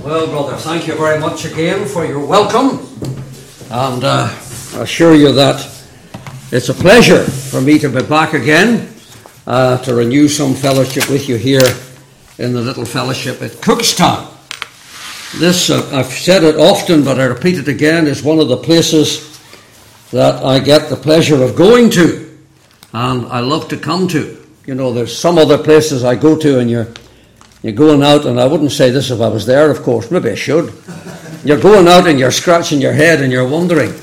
Well, brother, thank you very much again for your welcome, and I assure you that it's a pleasure for me to be back again to renew some fellowship with you here in the little fellowship at Cookstown. This, I've said it often, but I repeat it again, is one of the places that I get the pleasure of going to, and I love to come to. You know, there's some other places I go to, and you're going out, and I wouldn't say this if I was there, of course, maybe I should. You're going out and you're scratching your head and you're wondering,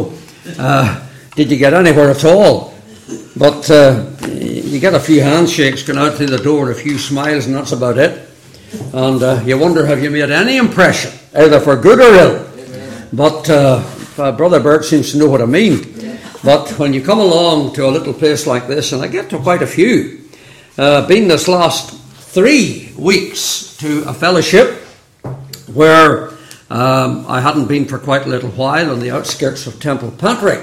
did you get anywhere at all? But you get a few handshakes going out through the door, a few smiles, and that's about it. And you wonder, have you made any impression, either for good or ill? Amen. But Brother Bert seems to know what I mean. But when you come along to a little place like this, and I get to quite a few, been this last 3 weeks to a fellowship where I hadn't been for quite a little while on the outskirts of Temple Patrick.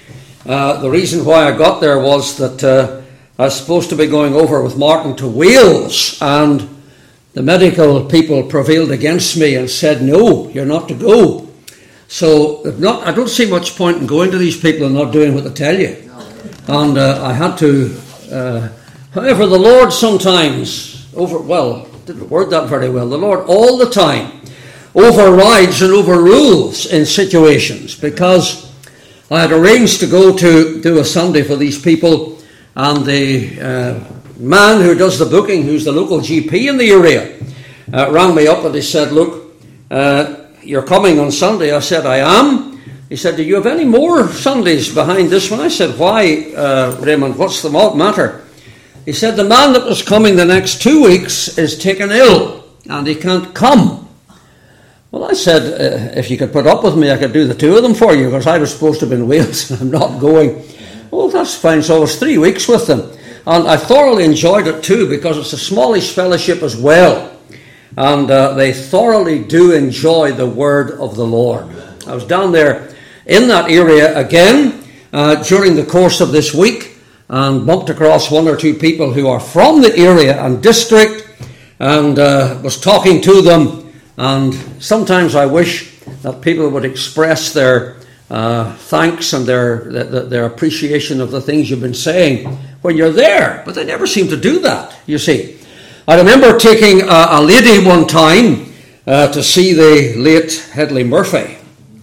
The reason why I got there was that I was supposed to be going over with Martin to Wales, and the medical people prevailed against me and said, no, you're not to go. So I don't see much point in going to these people and not doing what they tell you. And I had to, however, the Lord sometimes didn't word that very well. The Lord all the time overrides and overrules in situations, because I had arranged to go to do a Sunday for these people, and the man who does the booking, who's the local GP in the area, rang me up and he said, look, you're coming on Sunday. I said, I am. He said, do you have any more Sundays behind this one? I said, why, Raymond, what's the matter? He said, the man that was coming the next 2 weeks is taken ill and he can't come. Well, I said, if you could put up with me, I could do the two of them for you, because I was supposed to be in Wales and I'm not going. Oh, that's fine. So I was 3 weeks with them. And I thoroughly enjoyed it too, because it's a smallish fellowship as well. And they thoroughly do enjoy the word of the Lord. I was down there in that area again during the course of this week, and bumped across one or two people who are from the area and district, and was talking to them. And sometimes I wish that people would express their thanks and their appreciation of the things you've been saying when you're there, but they never seem to do that, you see. I remember taking a lady one time to see the late Headley Murphy,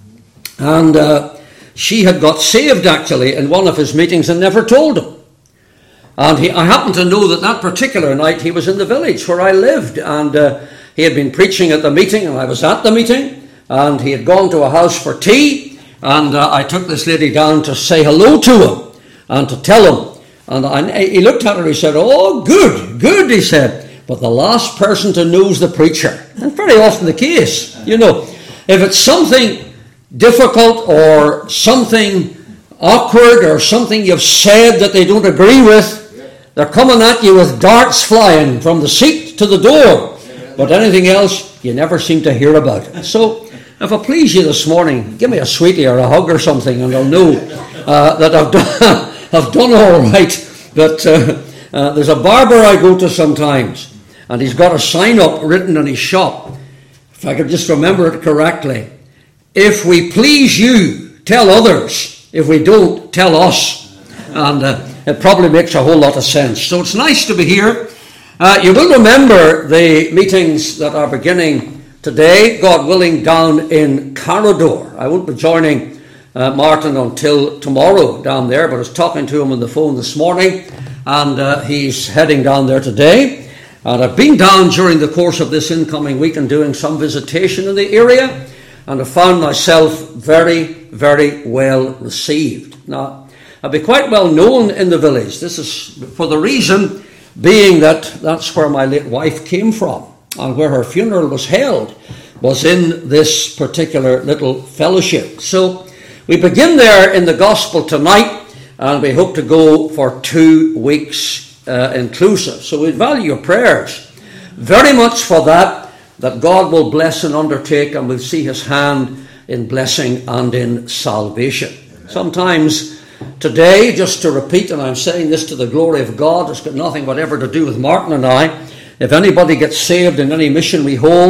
and she had got saved actually in one of his meetings and never told him. And I happened to know that particular night he was in the village where I lived, and he had been preaching at the meeting, and I was at the meeting, and he had gone to a house for tea, and I took this lady down to say hello to him and to tell him. And he looked at her, he said, oh, good, he said, but the last person to know is the preacher. That's very often the case, If it's something difficult or something awkward or something you've said that they don't agree with, they're coming at you with darts flying from the seat to the door. But anything else, you never seem to hear about it. So, if I please you this morning, give me a sweetie or a hug or something, and I'll know that I've done all right. But there's a barber I go to sometimes, and he's got a sign up written on his shop, if I could just remember it correctly: if we please you, tell others. If we don't, tell us. And it probably makes a whole lot of sense. So it's nice to be here. You will remember the meetings that are beginning today, God willing, down in Carradore. I won't be joining Martin until tomorrow down there, but I was talking to him on the phone this morning, and he's heading down there today. And I've been down during the course of this incoming week and doing some visitation in the area, and I found myself very, very well received. Now, I'd be quite well known in the village. This is for the reason being that that's where my late wife came from, and where her funeral was held was in this particular little fellowship. So we begin there in the gospel tonight, and we hope to go for 2 weeks inclusive. So we value your prayers very much for that God will bless and undertake, and we'll see his hand in blessing and in salvation. Sometimes today, just to repeat, and I'm saying this to the glory of God, it's got nothing whatever to do with Martin and I. If anybody gets saved in any mission we hold,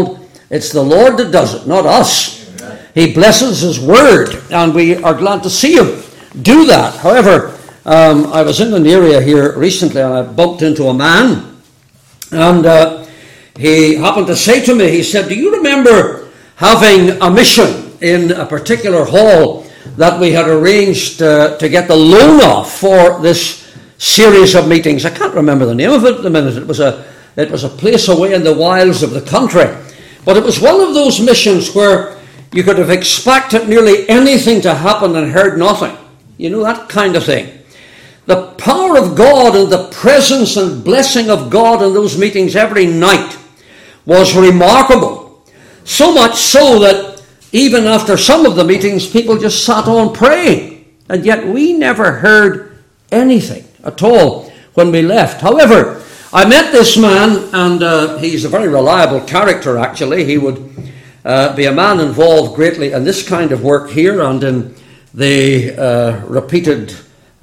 It's the Lord that does it, not us. He blesses His Word, and we are glad to see Him do that. However, I was in an area here recently, and I bumped into a man, and he happened to say to me, he said, do you remember having a mission in a particular hall that we had arranged to get the loan off for this series of meetings? I can't remember the name of it at the minute. It was a place away in the wilds of the country. But it was one of those missions where you could have expected nearly anything to happen and heard nothing. You know, that kind of thing. The power of God and the presence and blessing of God in those meetings every night was remarkable. So much so that even after some of the meetings, people just sat on praying. And yet we never heard anything at all when we left. However, I met this man, and he's a very reliable character, actually. He would be a man involved greatly in this kind of work here and in the repeated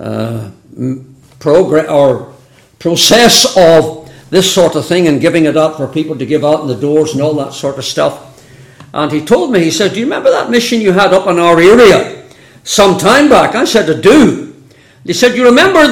process of this sort of thing and giving it out for people to give out in the doors and all that sort of stuff. And he told me, he said, do you remember that mission you had up in our area some time back? I said, I do. He said, you remember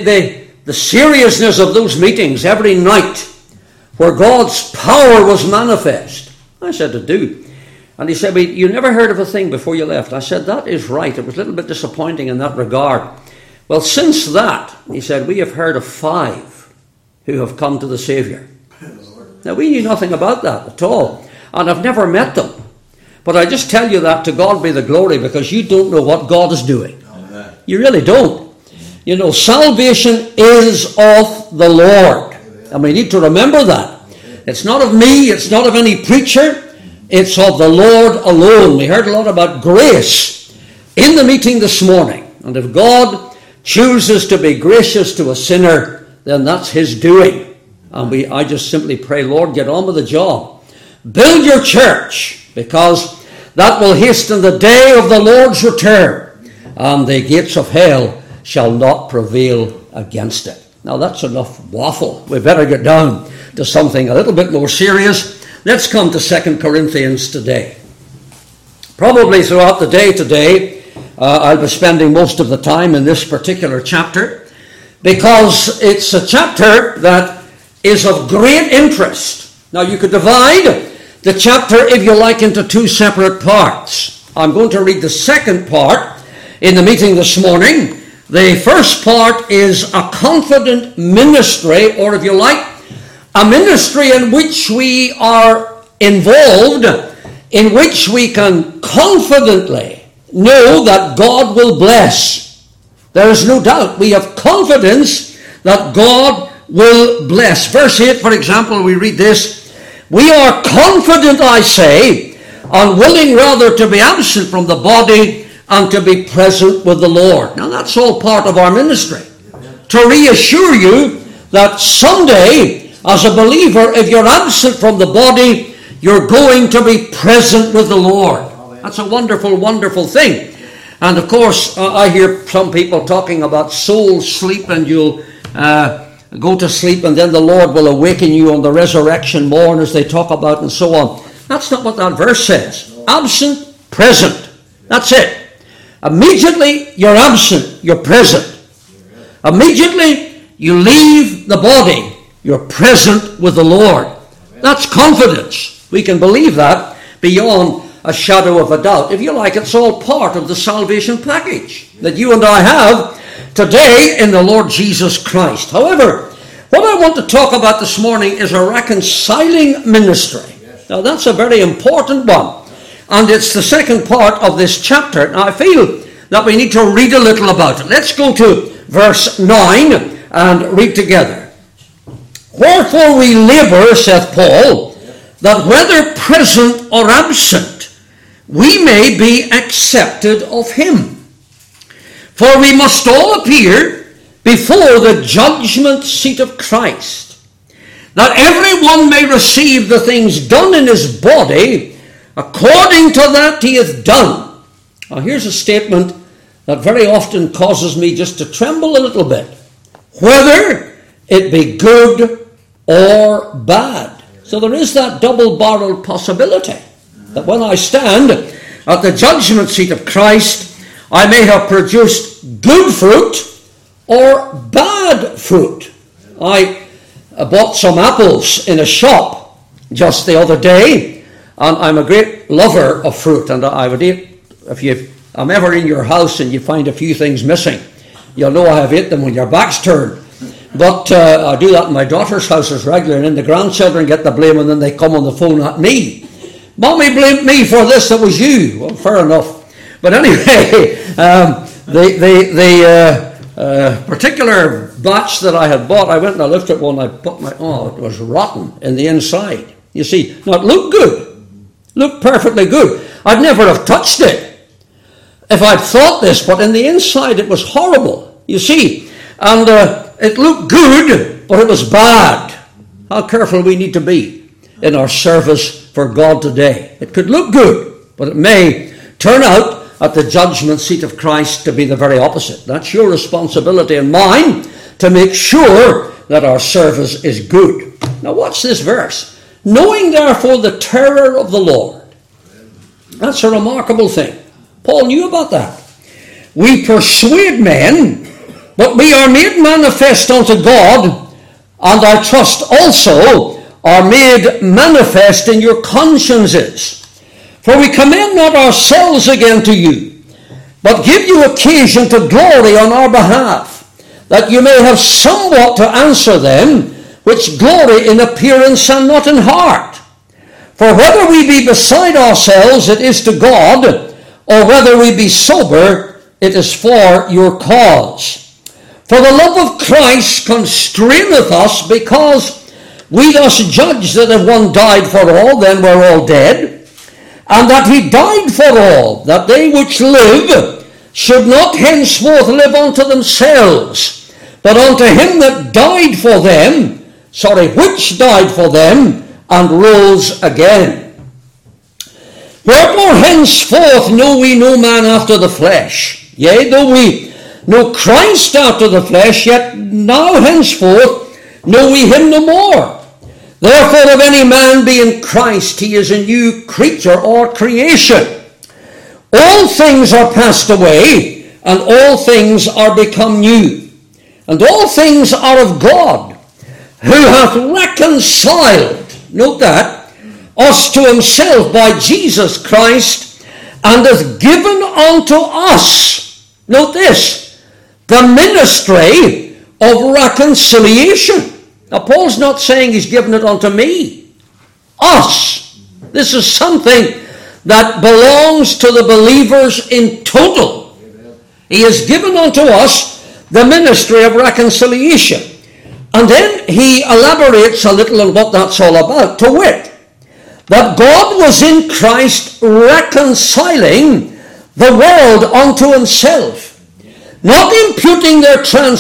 the seriousness of those meetings every night where God's power was manifest? I said, I do. And he said, well, you never heard of a thing before you left. I said, that is right. It was a little bit disappointing in that regard. Well, since that, he said, we have heard of 5 who have come to the Saviour. Now, we knew nothing about that at all. And I've never met them. But I just tell you that to God be the glory, because you don't know what God is doing. You really don't. You know, salvation is of the Lord. And we need to remember that. It's not of me, it's not of any preacher, it's of the Lord alone. We heard a lot about grace in the meeting this morning. And if God chooses to be gracious to a sinner, then that's His doing. And I just simply pray, Lord, get on with the job. Build your church, because that will hasten the day of the Lord's return, and the gates of hell shall not prevail against it. Now that's enough waffle. We better get down to something a little bit more serious. Let's come to 2 Corinthians today. Probably throughout the day today, I'll be spending most of the time in this particular chapter, because it's a chapter that is of great interest. Now you could divide the chapter, if you like, into 2 separate parts. I'm going to read the second part in the meeting this morning. The first part is a confident ministry, or if you like, a ministry in which we are involved, in which we can confidently know that God will bless. There is no doubt. We have confidence that God will bless. Verse 8, for example, we read this: we are confident, I say, and willing rather to be absent from the body and to be present with the Lord. Now that's all part of our ministry. To reassure you that someday, as a believer, if you're absent from the body, you're going to be present with the Lord. That's a wonderful, wonderful thing. And of course, I hear some people talking about soul sleep, and you'll go to sleep and then the Lord will awaken you on the resurrection morn, as they talk about, and so on. That's not what that verse says. Absent, present. That's it. Immediately you're absent, you're present. Immediately you leave the body, you're present with the Lord. That's confidence. We can believe that beyond a shadow of a doubt. If you like, it's all part of the salvation package that you and I have today in the Lord Jesus Christ. However, what I want to talk about this morning is a reconciling ministry. Now that's a very important one. And it's the second part of this chapter. Now I feel that we need to read a little about it. Let's go to verse 9 and read together. Wherefore we labour, saith Paul, that whether present or absent, we may be accepted of him. For we must all appear before the judgment seat of Christ, that every one may receive the things done in his body according to that he hath done. Now here's a statement that very often causes me just to tremble a little bit. Whether it be good or bad. So there is that double-barreled possibility that when I stand at the judgment seat of Christ, I may have produced good fruit or bad fruit. I bought some apples in a shop just the other day, and I'm a great lover of fruit, and I would eat, if I'm ever in your house and you find a few things missing, you'll know I have ate them when your back's turned. But I do that in my daughter's houses regularly, and then the grandchildren get the blame, and then they come on the phone at me. Mommy blamed me for this, it was you. Well, fair enough. But anyway, the particular batch that I had bought, I went and I looked at one, it was rotten in the inside. You see, now it looked good. Looked perfectly good. I'd never have touched it if I'd thought this, but in the inside it was horrible. You see, and it looked good, but it was bad. How careful we need to be in our service for God today. It could look good, but it may turn out at the judgment seat of Christ to be the very opposite. That's your responsibility and mine to make sure that our service is good. Now watch this verse. Knowing therefore the terror of the Lord. That's a remarkable thing. Paul knew about that. We persuade men, but we are made manifest unto God, and I trust also are made manifest in your consciences. For we commend not ourselves again to you, but give you occasion to glory on our behalf, that you may have somewhat to answer them which glory in appearance and not in heart. For whether we be beside ourselves, it is to God, or whether we be sober, it is for your cause. For the love of Christ constraineth us, because we thus judge that if one died for all, then we're all dead, and that he died for all, that they which live should not henceforth live unto themselves, but unto him that died for them, which died for them, and rose again. Wherefore henceforth know we no man after the flesh. Yea, though we know Christ after the flesh, yet now henceforth know we him no more. Therefore, if any man be in Christ, he is a new creature or creation. All things are passed away, and all things are become new. And all things are of God, who hath reconciled, note that, us to himself by Jesus Christ, and hath given unto us, note this, the ministry of reconciliation. Now, Paul's not saying he's given it unto me. Us. This is something that belongs to the believers in total. He has given unto us the ministry of reconciliation. And then he elaborates a little on what that's all about, to wit, that God was in Christ reconciling the world unto himself, not imputing their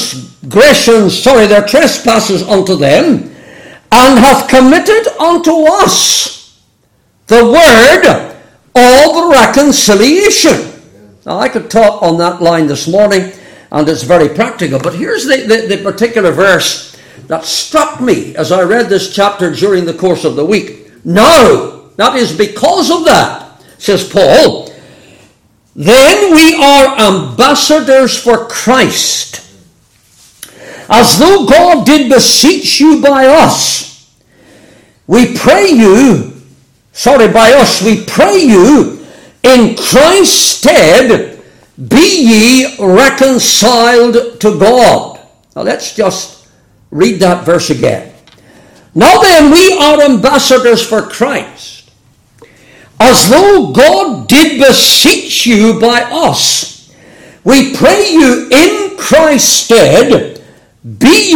trespasses unto them, and hath committed unto us the word of reconciliation. Now, I could talk on that line this morning, and it's very practical, but here's the particular verse that struck me as I read this chapter during the course of the week. Now, that is because of that, says Paul, then we are ambassadors for Christ, as though God did beseech you by us. We pray you, in Christ's stead, be ye reconciled to God. Now let's just read that verse again. Now then, we are ambassadors for Christ, as though God did beseech you by us. We pray you in Christ's stead, be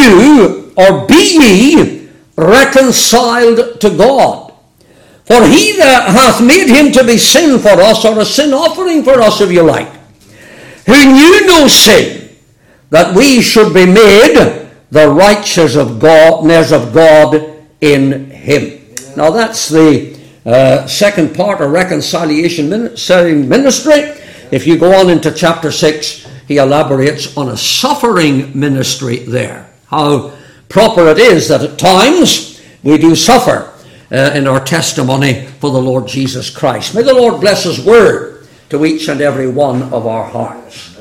ye reconciled to God. For he that hath made him to be sin for us, or a sin offering for us, if you like, who knew no sin, that we should be made the righteousness of God in him. Now that's the second part of reconciliation ministry. If you go on into chapter 6, he elaborates on a suffering ministry there. How proper it is that at times we do suffer. in our testimony for the Lord Jesus Christ. May the Lord bless His word to each and every one of our hearts.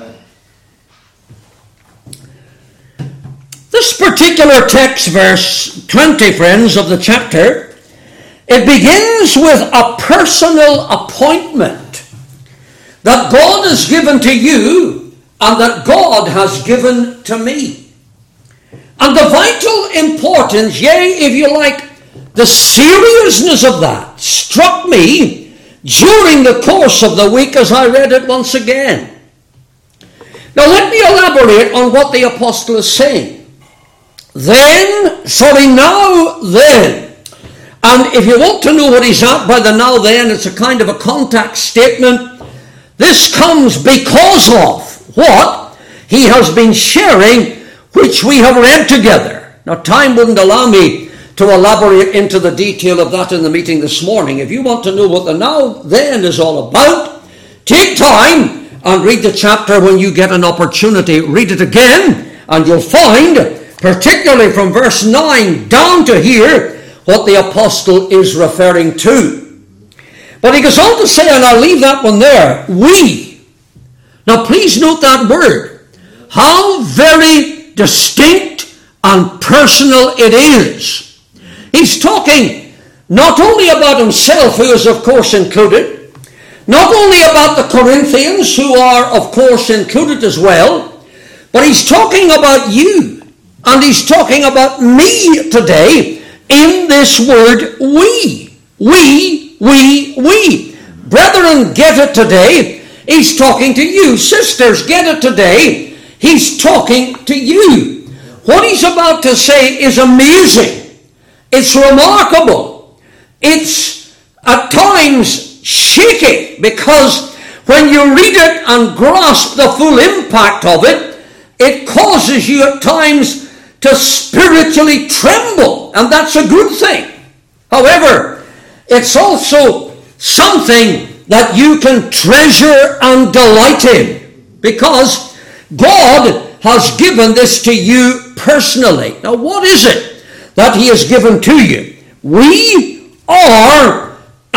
This particular text, verse 20, friends, of the chapter, it begins with a personal appointment that God has given to you and that God has given to me. And the vital importance, yea, if you like, the seriousness of that struck me during the course of the week as I read it once again. Now let me elaborate on what the apostle is saying. Now then. And if you want to know what he's at by the now then, it's a kind of a contact statement. This comes because of what he has been sharing, which we have read together. Now time wouldn't allow me to elaborate into the detail of that in the meeting this morning. If you want to know what the now then is all about, take time and read the chapter when you get an opportunity. Read it again and you'll find, particularly from verse 9 down to here, what the apostle is referring to. But he goes on to say, and I'll leave that one there, we. Now please note that word. How very distinct and personal it is. He's talking not only about himself, who is of course included, not only about the Corinthians, who are of course included as well, but he's talking about you, and he's talking about me today in this word we. We. Brethren, get it today. He's talking to you. Sisters, get it today. He's talking to you. What he's about to say is amazing. It's remarkable. It's at times shaky, because when you read it and grasp the full impact of it, it causes you at times to spiritually tremble, and that's a good thing. However, it's also something that you can treasure and delight in, because God has given this to you personally. Now, what is it that He has given to you? We are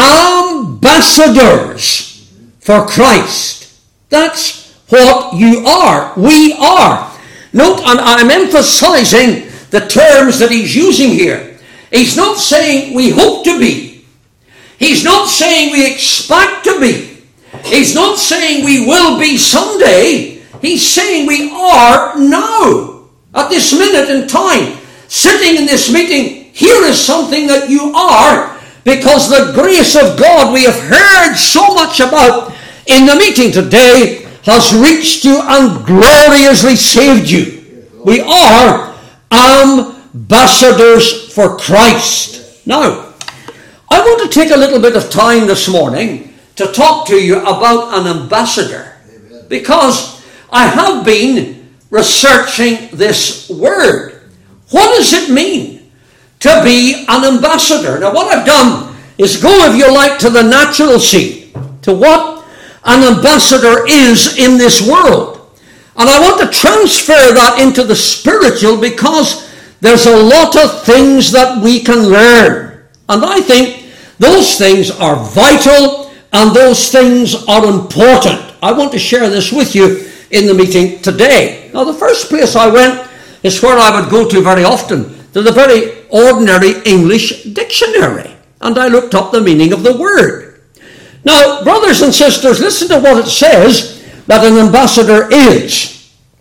ambassadors for Christ. That's what you are. We are. Note, and I'm emphasizing the terms that he's using here. He's not saying we hope to be. He's not saying we expect to be. He's not saying we will be someday. He's saying we are now. At this minute in time, sitting in this meeting, here is something that you are, because the grace of God we have heard so much about in the meeting today has reached you and gloriously saved you. We are ambassadors for Christ. Now, I want to take a little bit of time this morning to talk to you about an ambassador, because I have been researching this word. What does it mean to be an ambassador? Now, what I've done is go, if you like, to the natural seat, to what an ambassador is in this world. And I want to transfer that into the spiritual, because there's a lot of things that we can learn. And I think those things are vital and those things are important. I want to share this with you in the meeting today. Now, the first place I went is where I would go to very often, to the very ordinary English dictionary. And I looked up the meaning of the word. Now, brothers and sisters, listen to what it says that an ambassador is.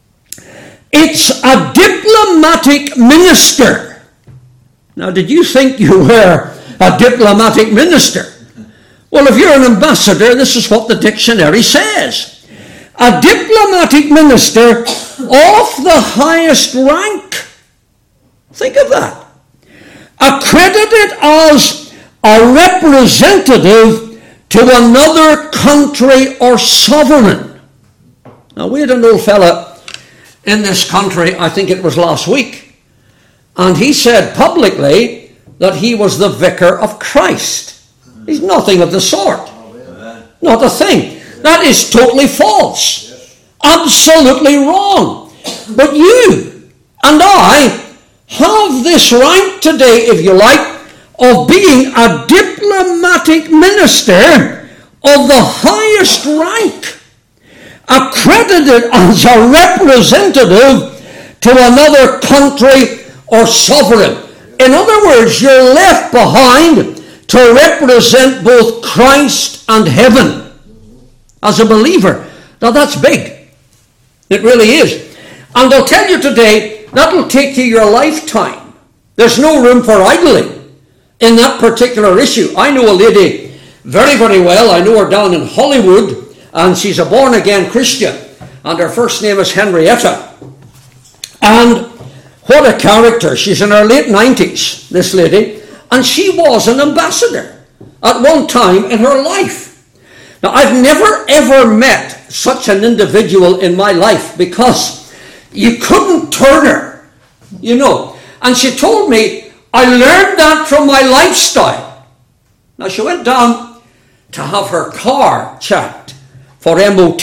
It's a diplomatic minister. Now, did you think you were a diplomatic minister? Well, if you're an ambassador, this is what the dictionary says. A diplomatic minister of the highest rank. Think of that. Accredited as a representative to another country or sovereign. Now, we had an old fella in this country, I think it was last week, and he said publicly that he was the vicar of Christ. He's nothing of the sort. Not a thing. That is totally false. Absolutely wrong. But you and I have this rank today, if you like, of being a diplomatic minister of the highest rank, accredited as a representative to another country or sovereign. In other words, you're left behind to represent both Christ and heaven as a believer. Now that's big. It really is. And I'll tell you today, that'll take you your lifetime. There's no room for idling in that particular issue. I know a lady very, very well. I know her down in Hollywood, and she's a born-again Christian, and her first name is Henrietta. And what a character. She's in her late 90s, this lady, and she was an ambassador at one time in her life. Now, I've never ever met such an individual in my life, because you couldn't turn her, you know. And she told me, I learned that from my lifestyle. Now, she went down to have her car checked for MOT.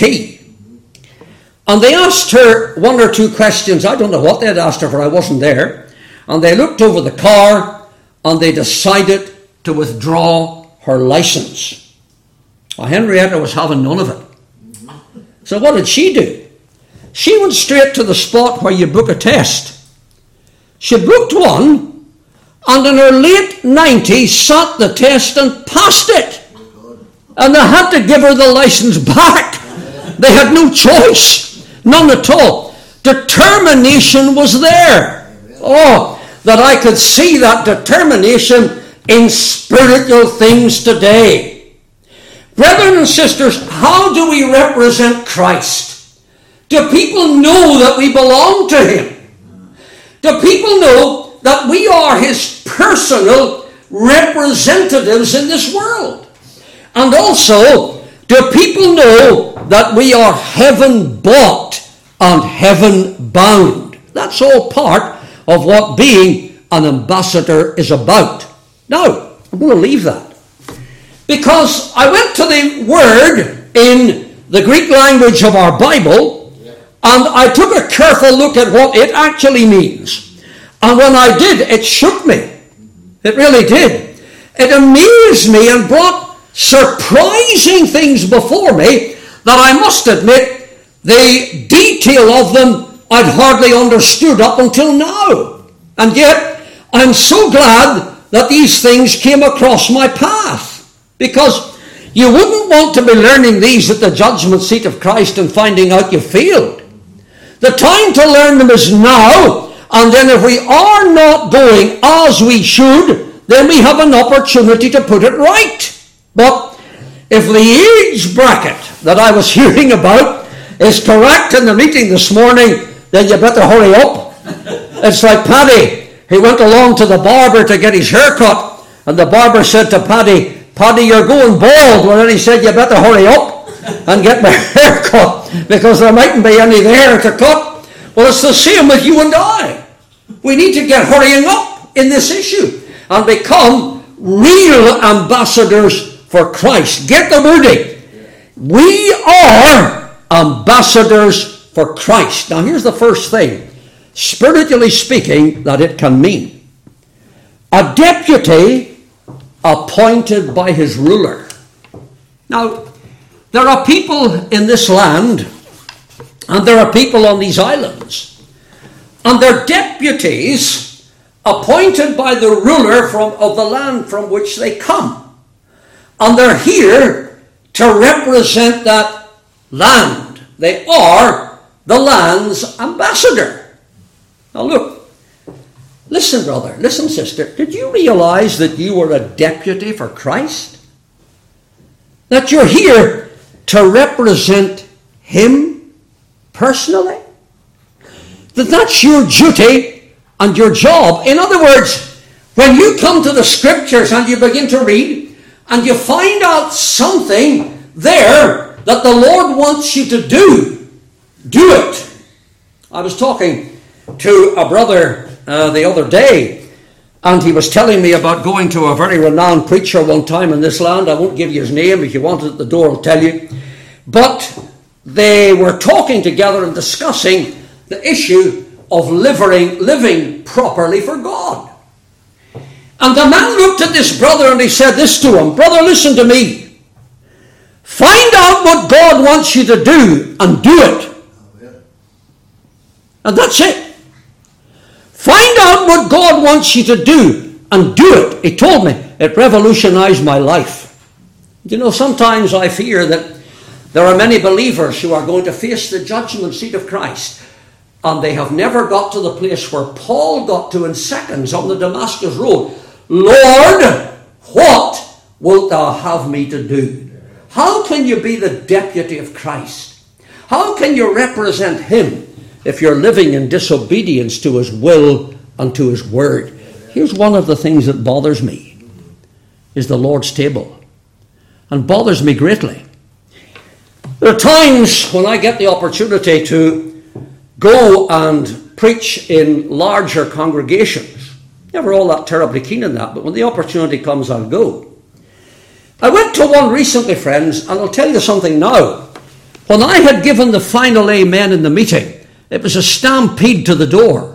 And they asked her one or two questions. I don't know what they had asked her, for I wasn't there. And they looked over the car, and they decided to withdraw her license. Well, Henrietta was having none of it. So what did she do? She went straight to the spot where you book a test. She booked one, and in her late 90s sat the test and passed it. And they had to give her the license back. They had no choice. None at all. Determination was there. Oh, that I could see that determination in spiritual things today. Brethren and sisters, how do we represent Christ? Do people know that we belong to Him? Do people know that we are His personal representatives in this world? And also, do people know that we are heaven-bought and heaven-bound? That's all part of what being an ambassador is about. Now, I'm going to leave that, because I went to the word in the Greek language of our Bible, and I took a careful look at what it actually means. And when I did, it shook me. It really did. It amused me and brought surprising things before me that I must admit, the detail of them I'd hardly understood up until now. And yet, I'm so glad that these things came across my path. Because you wouldn't want to be learning these at the judgment seat of Christ and finding out you failed. The time to learn them is now, and then if we are not going as we should, then we have an opportunity to put it right. But if the age bracket that I was hearing about is correct in the meeting this morning, then you better hurry up. It's like Paddy. He went along to the barber to get his hair cut, and the barber said to Paddy, Paddy, you're going bald. Well, then he said, you better hurry up and get my hair cut, because there mightn't be any there to cut. Well, it's the same with you and I. We need to get hurrying up in this issue and become real ambassadors for Christ. Get the wording. We are ambassadors for Christ. Now, here's the first thing, spiritually speaking, that it can mean. A deputy appointed by his ruler. Now, there are people in this land, and there are people on these islands, and they're deputies appointed by the ruler of the land from which they come. And they're here to represent that land. They are the land's ambassador. Now look, listen, brother, listen, sister. Did you realize that you were a deputy for Christ? That you're here to represent Him personally? That's your duty and your job. In other words, when you come to the Scriptures and you begin to read, and you find out something there that the Lord wants you to do it. I was talking to a brother the other day, and he was telling me about going to a very renowned preacher one time in this land. I won't give you his name. If you want it at the door, I'll tell you. But they were talking together and discussing the issue of living properly for God. And the man looked at this brother and he said this to him, "Brother, listen to me. Find out what God wants you to do and do it." And that's it. Find out what God wants you to do and do it. He told me it revolutionized my life. You know, sometimes I fear that there are many believers who are going to face the judgment seat of Christ, and they have never got to the place where Paul got to in seconds on the Damascus road. "Lord, what wilt thou have me to do?" How can you be the deputy of Christ? How can you represent him if you're living in disobedience to his will and to his word? Here's one of the things that bothers me, is the Lord's table. And bothers me greatly. There are times when I get the opportunity to go and preach in larger congregations. Never all that terribly keen on that, but when the opportunity comes, I'll go. I went to one recently, friends, and I'll tell you something now. When I had given the final amen in the meeting, it was a stampede to the door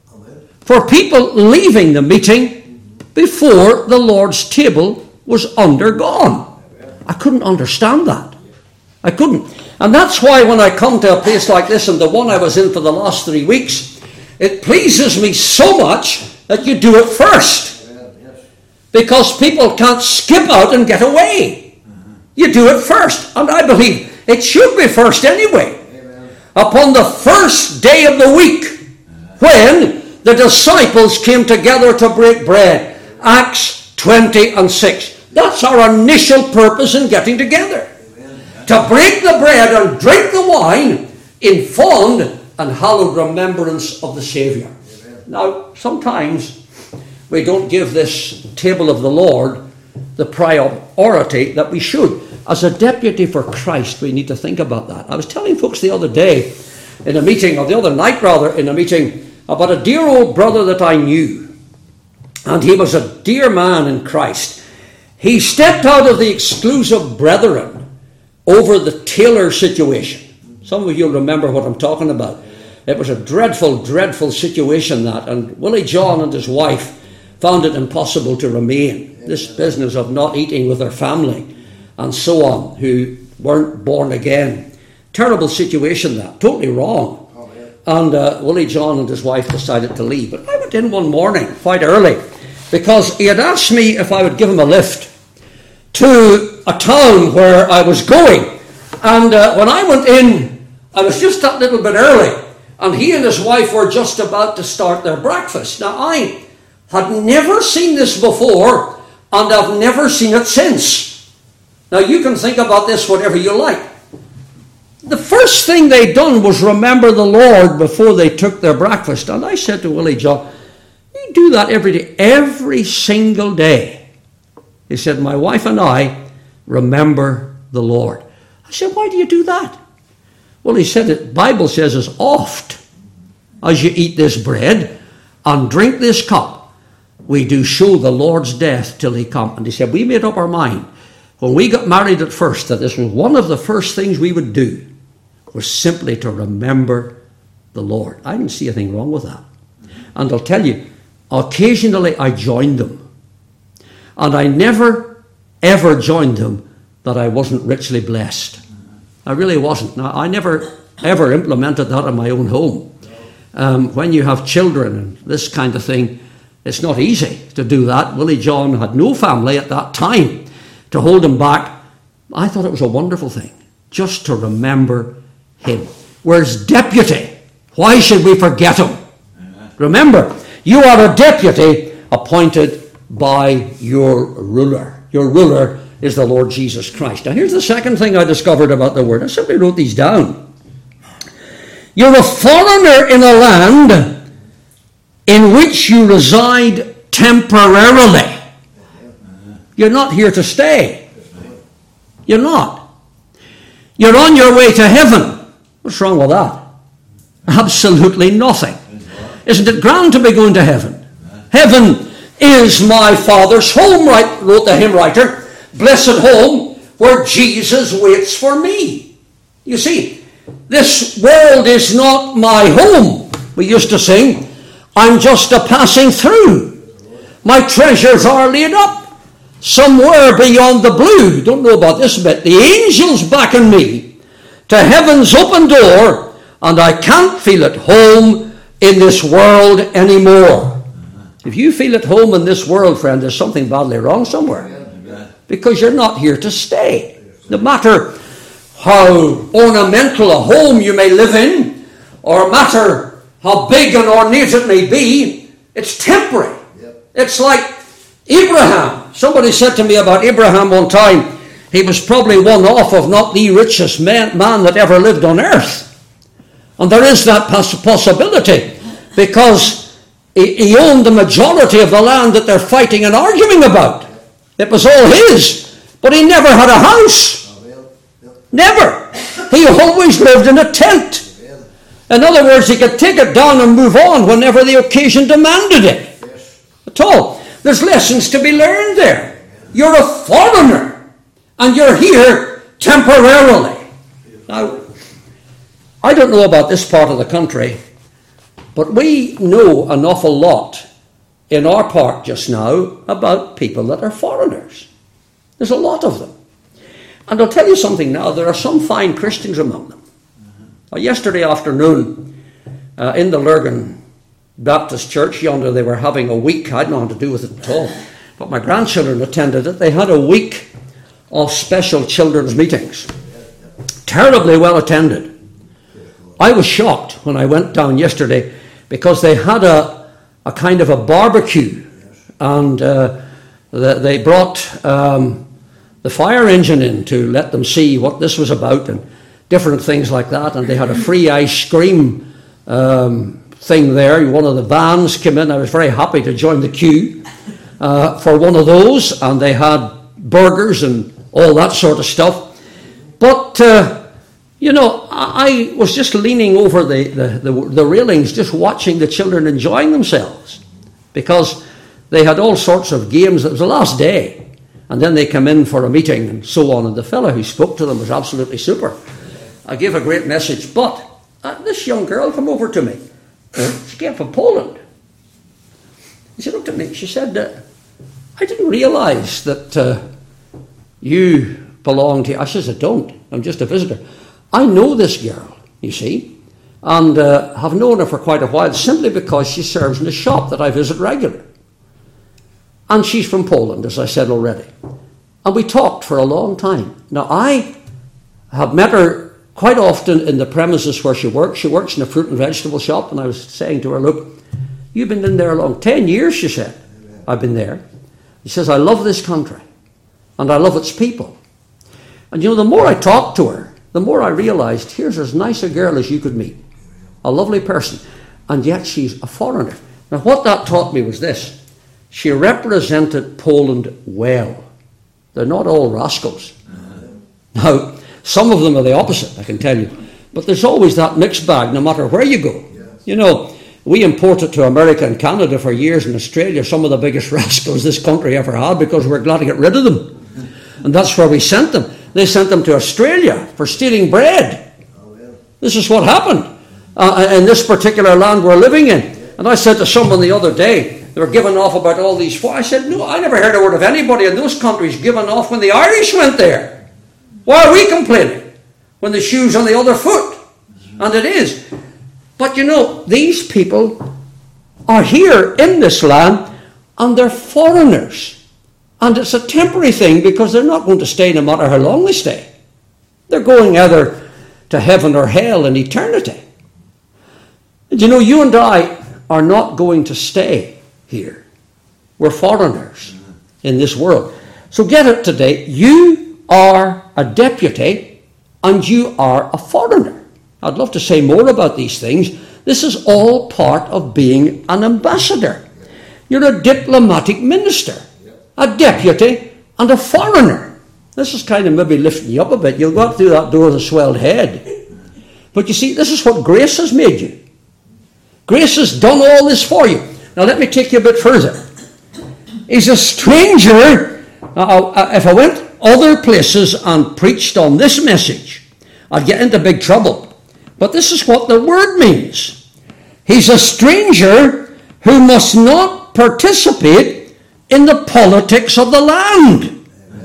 for people leaving the meeting before the Lord's table was undergone. I couldn't understand that. I couldn't. And that's why when I come to a place like this, and the one I was in for the last 3 weeks, it pleases me so much that you do it first. Because people can't skip out and get away. You do it first. And I believe it should be first anyway. Upon the first day of the week, when the disciples came together to break bread, Acts 20:6. That's our initial purpose in getting together. To break the bread and drink the wine in fond and hallowed remembrance of the Saviour. Now, sometimes we don't give this table of the Lord the priority that we should. As a deputy for Christ, we need to think about that. I was telling folks the other day in a meeting, or the other night rather, in a meeting, about a dear old brother that I knew. And he was a dear man in Christ. He stepped out of the exclusive brethren over the Taylor situation. Some of you will remember what I'm talking about. It was a dreadful, dreadful situation, that. And Willie John and his wife found it impossible to remain. This business of not eating with their family and so on, who weren't born again. Terrible situation, that. Totally wrong. And Willie John and his wife decided to leave. But I went in one morning, quite early, because he had asked me if I would give him a lift to a town where I was going. And when I went in, I was just that little bit early. And he and his wife were just about to start their breakfast. Now, I had never seen this before, and I've never seen it since. Now, you can think about this whatever you like. The first thing they done was remember the Lord before they took their breakfast. And I said to Willie John, "You do that every day, every single day." He said, "My wife and I remember the Lord." I said, "Why do you do that?" Well, he said, the Bible says, "As oft as you eat this bread and drink this cup, we do show the Lord's death till he come." And he said, we made up our mind when we got married at first that this was one of the first things we would do, was simply to remember the Lord. I didn't see anything wrong with that. And I'll tell you, occasionally I joined them. And I never, ever joined them that I wasn't richly blessed. I really wasn't. Now, I never, ever implemented that in my own home. When you have children and this kind of thing, it's not easy to do that. Willie John had no family at that time to hold him back. I thought it was a wonderful thing, just to remember him. Whereas deputy, why should we forget him? Amen. Remember, you are a deputy appointed by your ruler. Your ruler is the Lord Jesus Christ. Now, here's the second thing I discovered about the word. I simply wrote these down. You're a foreigner in a land in which you reside temporarily. You're not here to stay. You're not. You're on your way to heaven. What's wrong with that? Absolutely nothing. Isn't it grand to be going to heaven? Heaven is my Father's home, wrote the hymn writer. Blessed home where Jesus waits for me. You see, this world is not my home. We used to sing, I'm just a passing through. My treasures are laid up somewhere beyond the blue. Don't know about this bit. The angels beckon me to heaven's open door, and I can't feel at home in this world anymore. If you feel at home in this world, friend, there's something badly wrong somewhere. Because you're not here to stay. No matter how ornamental a home you may live in, or matter how big and ornate it may be, it's temporary. It's like Abraham. Somebody said to me about Abraham one time, he was probably one off of not the richest man that ever lived on earth. And there is that possibility, because he owned the majority of the land that they're fighting and arguing about. It was all his, but he never had a house. Never. He always lived in a tent. In other words, he could take it down and move on whenever the occasion demanded it. At all. There's lessons to be learned there. You're a foreigner, and you're here temporarily. Now, I don't know about this part of the country, but we know an awful lot in our part just now about people that are foreigners. There's a lot of them. And I'll tell you something now, there are some fine Christians among them. Yesterday afternoon, in the Lurgan Baptist Church yonder, they were having a week. I had nothing to do with it at all, but my grandchildren attended it. They had a week of special children's meetings. Terribly well attended. I was shocked when I went down yesterday, because they had a kind of a barbecue, and they brought the fire engine in to let them see what this was about and different things like that. And they had a free ice cream thing there. One of the vans came in. I was very happy to join the queue for one of those, and they had burgers and all that sort of stuff. But I was just leaning over the railings, just watching the children enjoying themselves, because they had all sorts of games. It was the last day, and then they come in for a meeting and so on, and the fellow who spoke to them was absolutely super. I gave a great message, but this young girl came over to me. She came from Poland. She looked at me. She said, I didn't realize that you belonged here. I says, I don't. I'm just a visitor. I know this girl, you see, and have known her for quite a while, simply because she serves in a shop that I visit regularly. And she's from Poland, as I said already. And we talked for a long time. Now, I have met her quite often in the premises where she works. She works in a fruit and vegetable shop, and I was saying to her, look, you've been in there a long 10 years, she said. I've been there. She says, I love this country, and I love its people. And the more I talked to her, the more I realized, here's as nice a girl as you could meet. A lovely person. And yet she's a foreigner. Now what that taught me was this. She represented Poland well. They're not all rascals. Now, some of them are the opposite, I can tell you. But there's always that mixed bag, no matter where you go. We imported to America and Canada for years, and Australia, some of the biggest rascals this country ever had, because we're glad to get rid of them. And that's where we sent them. They sent them to Australia for stealing bread. This is what happened in this particular land we're living in. And I said to someone the other day, they were giving off about all these. I said, no, I never heard a word of anybody in those countries giving off when the Irish went there. Why are we complaining when the shoe's on the other foot? And it is. But these people are here in this land, and they're foreigners. And it's a temporary thing, because they're not going to stay no matter how long they stay. They're going either to heaven or hell in eternity. And you and I are not going to stay here. We're foreigners in this world. So get it today. You are a deputy and you are a foreigner. I'd love to say more about these things. This is all part of being an ambassador. You're a diplomatic minister, a deputy, and a foreigner. This is kind of maybe lifting you up a bit. You'll go out through that door with a swelled head. But you see, this is what grace has made you. Grace has done all this for you. Now let me take you a bit further. He's a stranger. If I went other places and preached on this message, I'd get into big trouble. But this is what the word means. He's a stranger who must not participate in the politics of the land.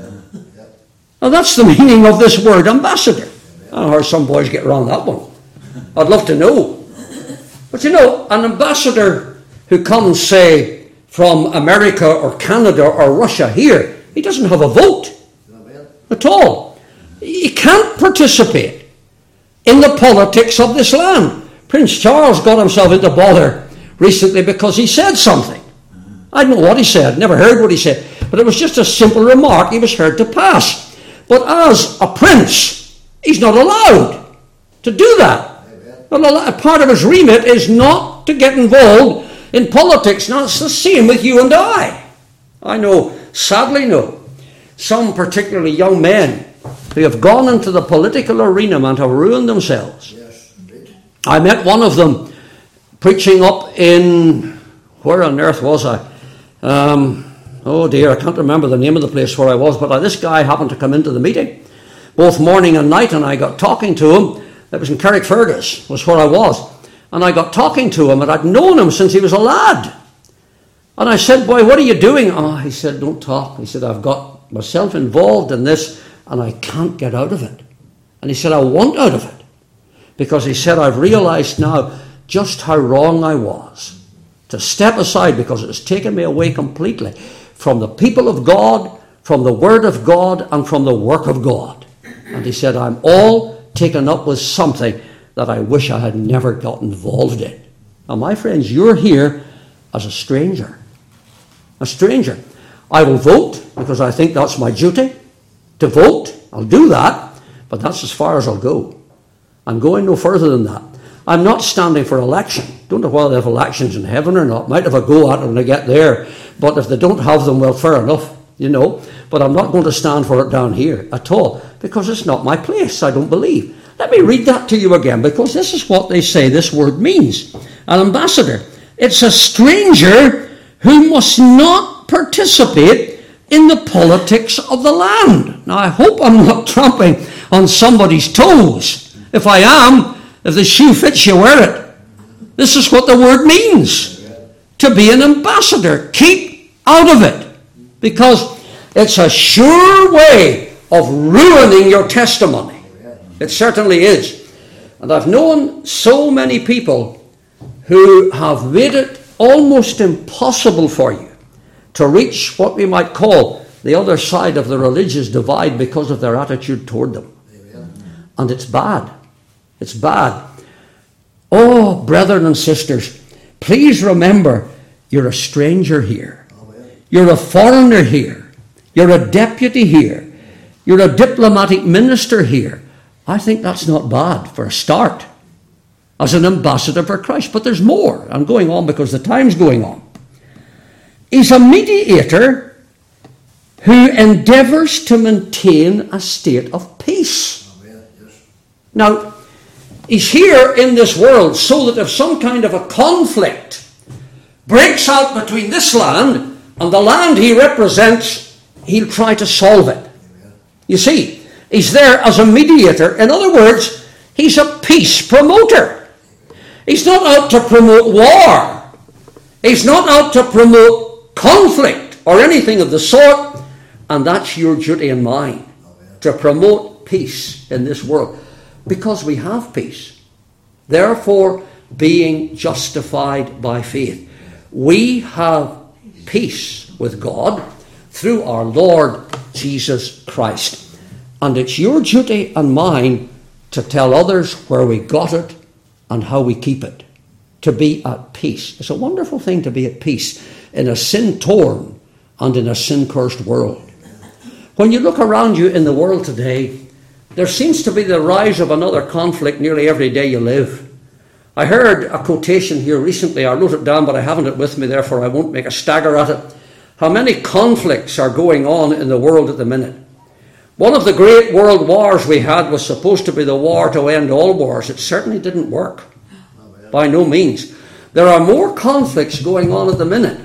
Now that's the meaning of this word ambassador. I heard some boys get around that one. I'd love to know. But you know, an ambassador who comes, say, from America or Canada or Russia here, he doesn't have a vote at all. He can't participate in the politics of this land. Prince Charles got himself into bother recently because he said something. I don't know what he said, never heard what he said, but it was just a simple remark he was heard to pass. But as a prince, he's not allowed to do that. Part of his remit is not to get involved in politics. Now, it's the same with you and I. I know, sadly know, some particularly young men who have gone into the political arena and have ruined themselves. Yes, indeed. I met one of them preaching up in, where on earth was I? Oh dear, I can't remember the name of the place where I was, but this guy happened to come into the meeting, both morning and night, and I got talking to him. It was in Carrickfergus, was where I was. And I got talking to him, and I'd known him since he was a lad. And I said, boy, what are you doing? Oh, he said, don't talk. He said, I've got myself involved in this, and I can't get out of it. And he said, I want out of it. Because he said, I've realized now just how wrong I was to step aside, because it has taken me away completely from the people of God, from the Word of God, and from the work of God. And he said, I'm all taken up with something that I wish I had never got involved in. Now, my friends, you're here as a stranger. A stranger. I will vote because I think that's my duty to vote. I'll do that, but that's as far as I'll go. I'm going no further than that. I'm not standing for election. Don't know whether they have elections in heaven or not. Might have a go at it when I get there. But if they don't have them, well, fair enough, you know. But I'm not going to stand for it down here at all, because it's not my place, I don't believe. Let me read that to you again, because this is what they say this word means. An ambassador. It's a stranger who must not participate in the politics of the land. Now, I hope I'm not tramping on somebody's toes. If I am, if the shoe fits you, wear it. This is what the word means. To be an ambassador. Keep out of it. Because it's a sure way of ruining your testimony. It certainly is. And I've known so many people who have made it almost impossible for you to reach what we might call the other side of the religious divide because of their attitude toward them. And it's bad. It's bad. Oh, brethren and sisters, please remember you're a stranger here. You're a foreigner here. You're a deputy here. You're a diplomatic minister here. I think that's not bad for a start as an ambassador for Christ. But there's more. I'm going on because the time's going on. He's a mediator who endeavours to maintain a state of peace. Now, he's here in this world so that if some kind of a conflict breaks out between this land and the land he represents, he'll try to solve it. You see, he's there as a mediator. In other words, he's a peace promoter. He's not out to promote war. He's not out to promote conflict or anything of the sort. And that's your duty and mine, to promote peace in this world. Because we have peace. Therefore, being justified by faith. We have peace with God through our Lord Jesus Christ. And it's your duty and mine to tell others where we got it and how we keep it. To be at peace. It's a wonderful thing to be at peace in a sin-torn and in a sin-cursed world. When you look around you in the world today, there seems to be the rise of another conflict nearly every day you live. I heard a quotation here recently. I wrote it down, but I haven't it with me, therefore I won't make a stagger at it. How many conflicts are going on in the world at the minute? One of the great world wars we had was supposed to be the war to end all wars. It certainly didn't work. By no means. There are more conflicts going on at the minute.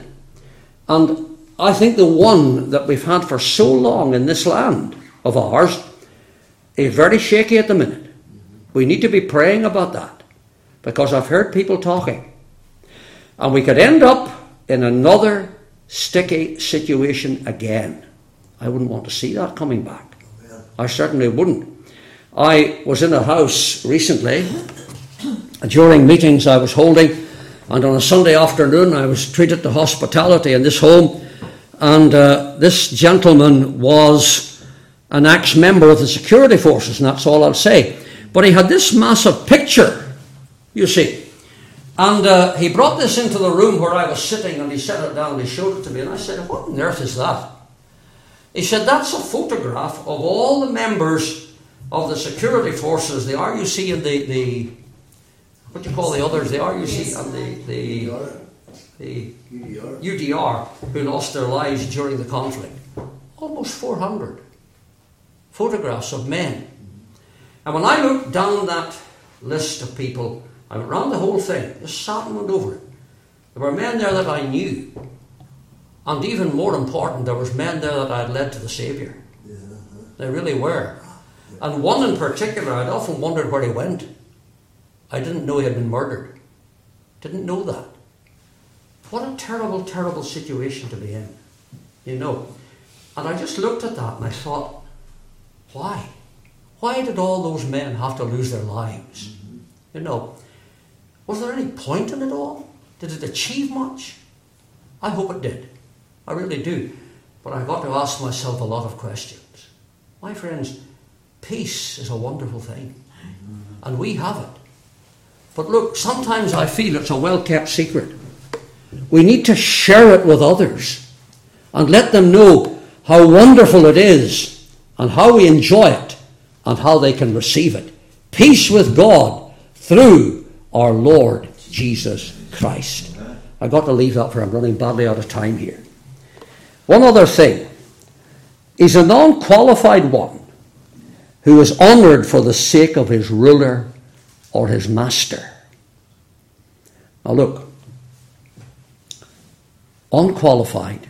And I think the one that we've had for so long in this land of ours is very shaky at the minute. We need to be praying about that, because I've heard people talking. And we could end up in another sticky situation again. I wouldn't want to see that coming back. I certainly wouldn't. I was in a house recently during meetings I was holding, and on a Sunday afternoon I was treated to hospitality in this home, and this gentleman was an ex-member of the security forces, and that's all I'll say. But he had this massive picture, you see. And he brought this into the room where I was sitting, and he set it down and he showed it to me. And I said, what on earth is that? He said, that's a photograph of all the members of the security forces, the RUC and the what do you call the others? The RUC and the UDR, who lost their lives during the conflict. Almost 400 photographs of men. And when I looked down that list of people, I went round the whole thing, just sat and went over it. There were men there that I knew. And even more important, there was men there that I had led to the Saviour. They really were. And one in particular, I'd often wondered where he went. I didn't know he had been murdered. Didn't know that. What a terrible, terrible situation to be in, you know. And I just looked at that and I thought, why? Why did all those men have to lose their lives? You know, was there any point in it all? Did it achieve much? I hope it did. I really do. But I've got to ask myself a lot of questions. My friends, peace is a wonderful thing. And we have it. But look, sometimes I feel it's a well-kept secret. We need to share it with others and let them know how wonderful it is and how we enjoy it and how they can receive it. Peace with God through our Lord Jesus Christ. I've got to leave that, for I'm running badly out of time here. One other thing. He's a non-qualified one who is honoured for the sake of his ruler or his master. Now look, unqualified.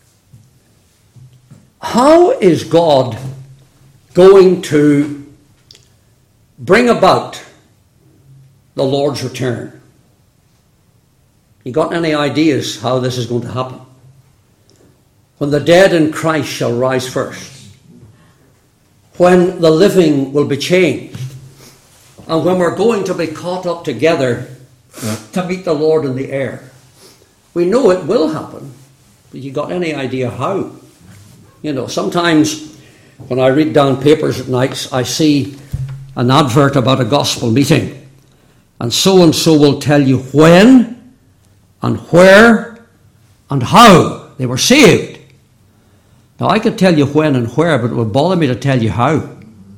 How is God going to bring about the Lord's return? You got any ideas how this is going to happen? When the dead in Christ shall rise first. When the living will be changed. And when we're going to be caught up together to meet the Lord in the air. We know it will happen, but you got any idea how? You know, sometimes when I read down papers at nights, I see an advert about a gospel meeting. And so will tell you when and where and how they were saved. Now, I could tell you when and where, but it would bother me to tell you how.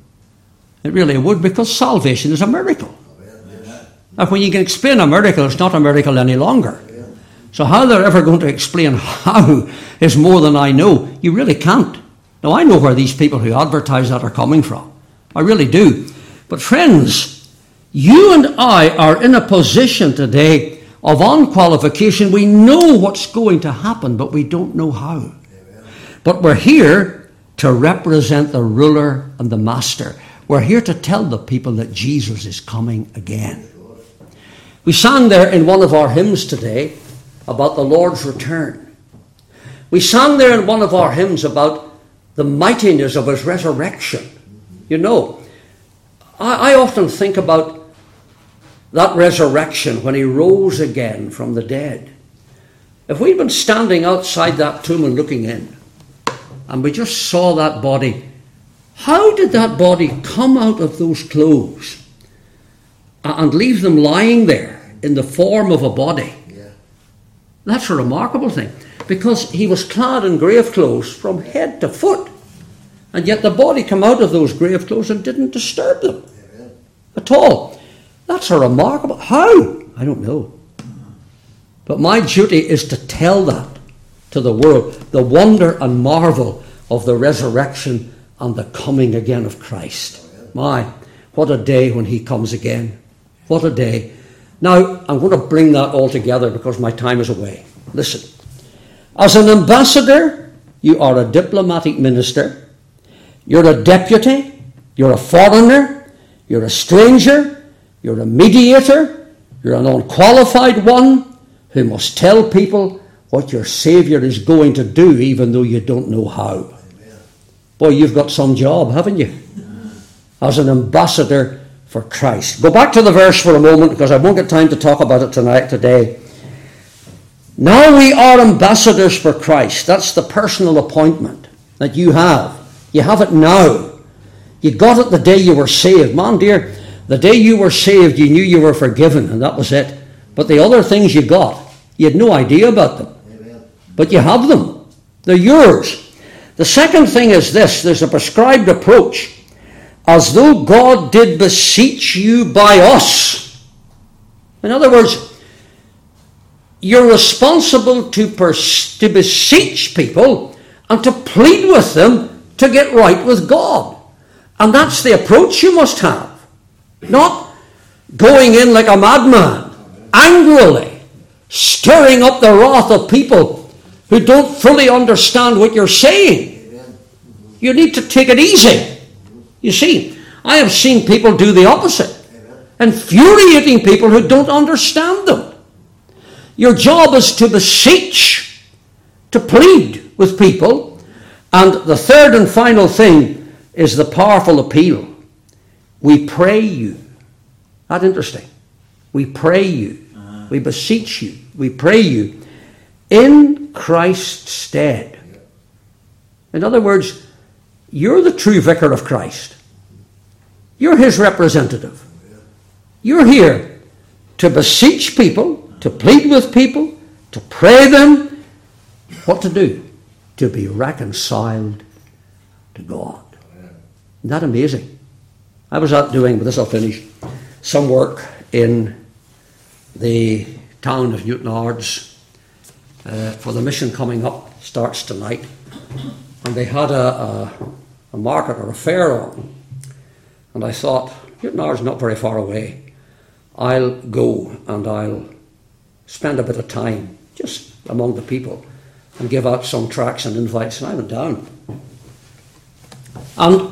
It really would, because salvation is a miracle. Now, when you can explain a miracle, it's not a miracle any longer. So how they're ever going to explain how is more than I know. You really can't. Now, I know where these people who advertise that are coming from. I really do. But friends, you and I are in a position today of unqualification. We know what's going to happen, but we don't know how. But we're here to represent the ruler and the master. We're here to tell the people that Jesus is coming again. We sang there in one of our hymns today about the Lord's return. We sang there in one of our hymns about the mightiness of his resurrection. You know, I often think about that resurrection when he rose again from the dead. If we'd been standing outside that tomb and looking in, and we just saw that body, how did that body come out of those clothes and leave them lying there in the form of a body? Yeah. That's a remarkable thing, because he was clad in grave clothes from head to foot, and yet the body came out of those grave clothes and didn't disturb them at all. That's a remarkable... How? I don't know. But my duty is to tell that to the world, the wonder and marvel of the resurrection and the coming again of Christ. My, what a day when he comes again. What a day. Now, I'm going to bring that all together because my time is away. Listen. As an ambassador, you are a diplomatic minister. You're a deputy. You're a foreigner. You're a stranger. You're a mediator. You're an unqualified one who must tell people what your Saviour is going to do, even though you don't know how. Amen. Boy, you've got some job, haven't you? As an ambassador for Christ. Go back to the verse for a moment, because I won't get time to talk about it today. Now we are ambassadors for Christ. That's the personal appointment that you have. You have it now. You got it the day you were saved. Man, dear, the day you were saved, you knew you were forgiven, and that was it. But the other things you got, you had no idea about them. Amen. But you have them. They're yours. The second thing is this. There's a prescribed approach. As though God did beseech you by us. In other words, you're responsible to beseech people and to plead with them to get right with God. And that's the approach you must have. Not going in like a madman, angrily, stirring up the wrath of people who don't fully understand what you're saying. You need to take it easy. You see, I have seen people do the opposite, infuriating people who don't understand them. Your job is to beseech, to plead with people. And the third and final thing is the powerful appeal. We pray you. That's interesting. We pray you. We beseech you. We pray you in Christ's stead. In other words, you're the true vicar of Christ. You're his representative. You're here to beseech people, to plead with people, to pray them. What to do? To be reconciled to God. Isn't that amazing? I was out doing, but this I'll finish, some work in the town of Newtownards for the mission coming up. Starts tonight. And they had a market or a fair on. And I thought, Newtownards not very far away. I'll go and I'll spend a bit of time just among the people and give out some tracts and invites. And I went down. And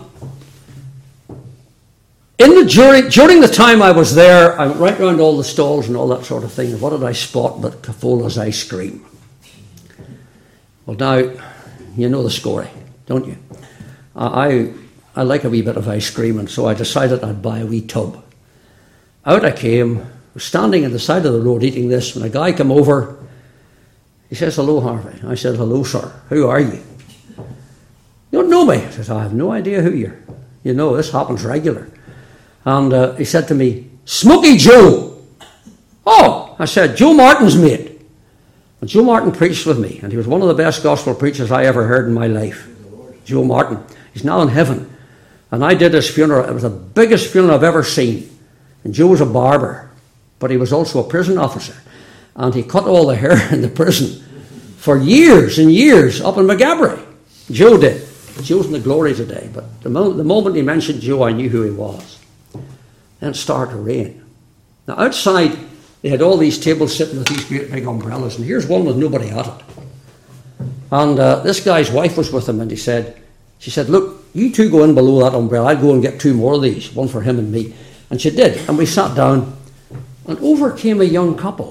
during the time I was there, I went right around all the stalls and all that sort of thing. And what did I spot but Cafola's ice cream? Well, now, you know the story, don't you? I like a wee bit of ice cream, and so I decided I'd buy a wee tub. Out I came, was standing on the side of the road eating this, when a guy came over. He says, "Hello, Harvey." I said, "Hello, sir. Who are you?" "You don't know me." I said, "I have no idea who you're. You know, this happens regular." And he said to me, "Smoky Joe." "Oh," I said, "Joe Martin's mate." And Joe Martin preached with me, and he was one of the best gospel preachers I ever heard in my life. Joe Martin. He's now in heaven. And I did his funeral. It was the biggest funeral I've ever seen. And Joe was a barber, but he was also a prison officer. And he cut all the hair in the prison for years and years up in McGabry. Joe did. Joe's in the glory today. But the moment he mentioned Joe, I knew who he was. Then it started to rain. Now outside, they had all these tables sitting with these great big umbrellas, and here's one with nobody at it. And this guy's wife was with him, and she said, "Look, you two go in below that umbrella. I'll go and get 2 more of these, one for him and me." And she did, and we sat down, and over came a young couple.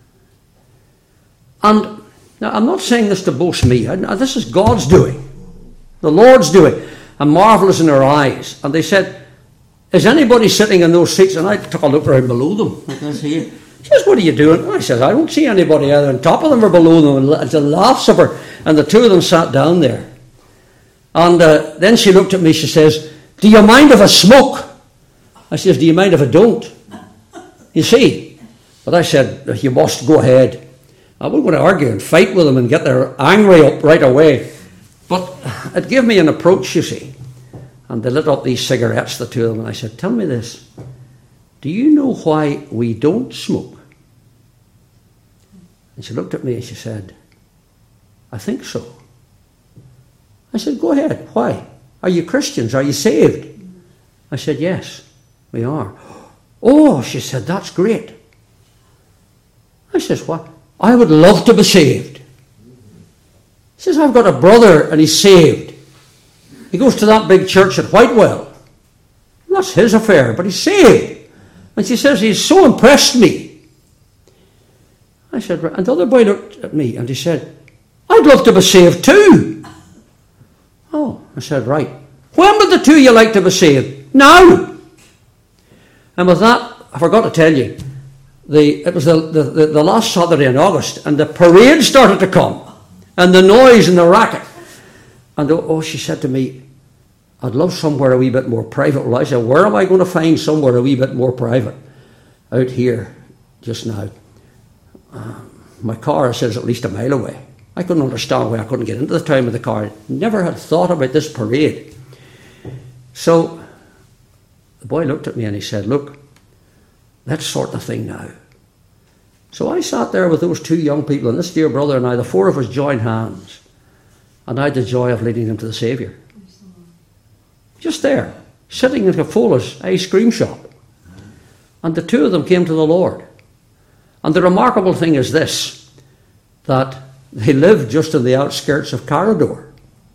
And now I'm not saying this to boast me. This is God's doing. The Lord's doing. And marvellous in her eyes. And they said, "Is anybody sitting in those seats?" And I took a look around below them. She says, "What are you doing?" I said, "I don't see anybody either on top of them or below them." And she laughs of her. And the two of them sat down there. And then she looked at me, she says, "Do you mind if I smoke?" I says, "Do you mind if I don't?" You see. But I said, "You must go ahead." I wasn't going to argue and fight with them and get their angry up right away. But it gave me an approach, you see. And they lit up these cigarettes, the two of them. And I said, "Tell me this. Do you know why we don't smoke?" And she looked at me and she said, "I think so." I said, "Go ahead. Why? Are you Christians? Are you saved?" I said, "Yes, we are." "Oh," she said, "that's great." I says, "What? I would love to be saved." She says, "I've got a brother and he's saved. He goes to that big church at Whitewell. That's his affair, but he's saved." And she says, "He's so impressed me." I said, right. And the other boy looked at me and he said, I'd love to be saved too. Oh, I said, right. When would the two of you like to be saved? Now. And with that, I forgot to tell you, it was the last Saturday in August, and the parade started to come, and the noise and the racket. And she said to me, I'd love somewhere a wee bit more private. Well, I said, where am I going to find somewhere a wee bit more private? Out here, just now. My car says at least a mile away. I couldn't understand why I couldn't get into the town with the car. Never had thought about this parade. So the boy looked at me and he said, look, let's sort the thing now. So I sat there with those two young people and this dear brother and I, the four of us joined hands. And I had the joy of leading them to the Saviour. Just there, sitting in Cafola's ice cream shop. And the two of them came to the Lord. And the remarkable thing is this, that they live just in the outskirts of Carradore.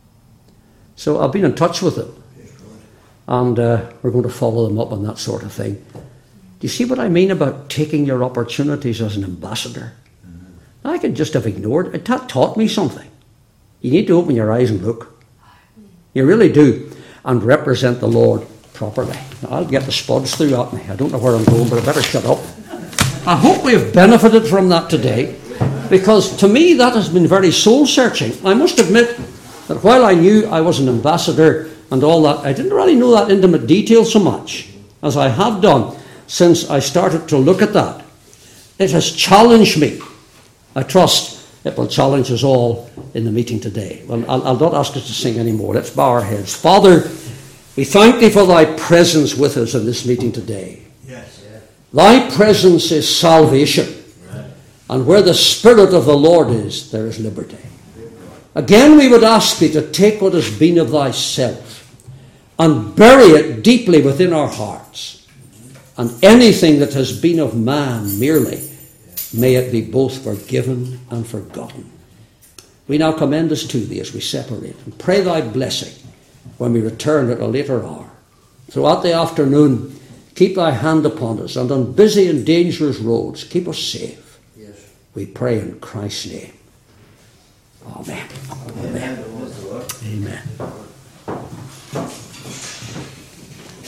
So I've been in touch with them. And we're going to follow them up on that sort of thing. Do you see what I mean about taking your opportunities as an ambassador? I could just have ignored it. That taught me something. You need to open your eyes and look. You really do. And represent the Lord properly. Now, I'll get the spuds through at me. I don't know where I'm going, but I better shut up. I hope we've benefited from that today, because to me that has been very soul-searching. I must admit that while I knew I was an ambassador and all that, I didn't really know that intimate detail so much as I have done since I started to look at that. It has challenged me. I trust it will challenge us all in the meeting today. Well, I'll not ask us to sing anymore. Let's bow our heads. Father, we thank thee for thy presence with us in this meeting today. Yes. Thy presence is salvation. Right. And where the Spirit of the Lord is, there is liberty. Again, we would ask thee to take what has been of thyself and bury it deeply within our hearts. And anything that has been of man merely, may it be both forgiven and forgotten. We now commend us to thee as we separate and pray thy blessing when we return at a later hour. Throughout the afternoon, keep thy hand upon us, and on busy and dangerous roads, keep us safe. Yes. We pray in Christ's name. Amen. Amen. Amen. Amen.